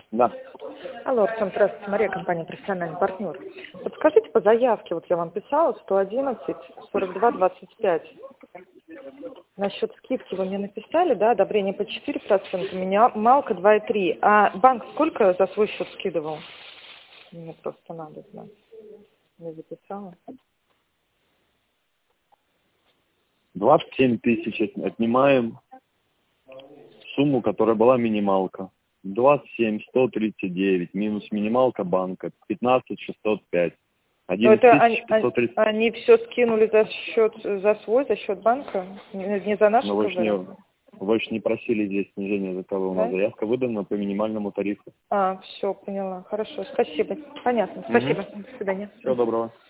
Да. Алло, Артем, здравствуйте, Мария, компания «Профессиональный партнер». Подскажите по заявке, вот я вам писала, 111 42 25. Насчет скидки вы мне написали, да, одобрение по 4%, минималка 2,3. А банк сколько за свой счет скидывал? Мне просто надо знать. Не записала. 27 тысяч отнимаем сумму, которая была минималка. 27 139 минус минималка банка 15 605. Но это 11 они все скинули за счет банка, не за наш Но вы КВР. же не просили здесь снижения языкового. У нас Да? заявка выдана по минимальному тарифу. Все, поняла. Хорошо, спасибо. Понятно. Спасибо. До свидания. Всего доброго.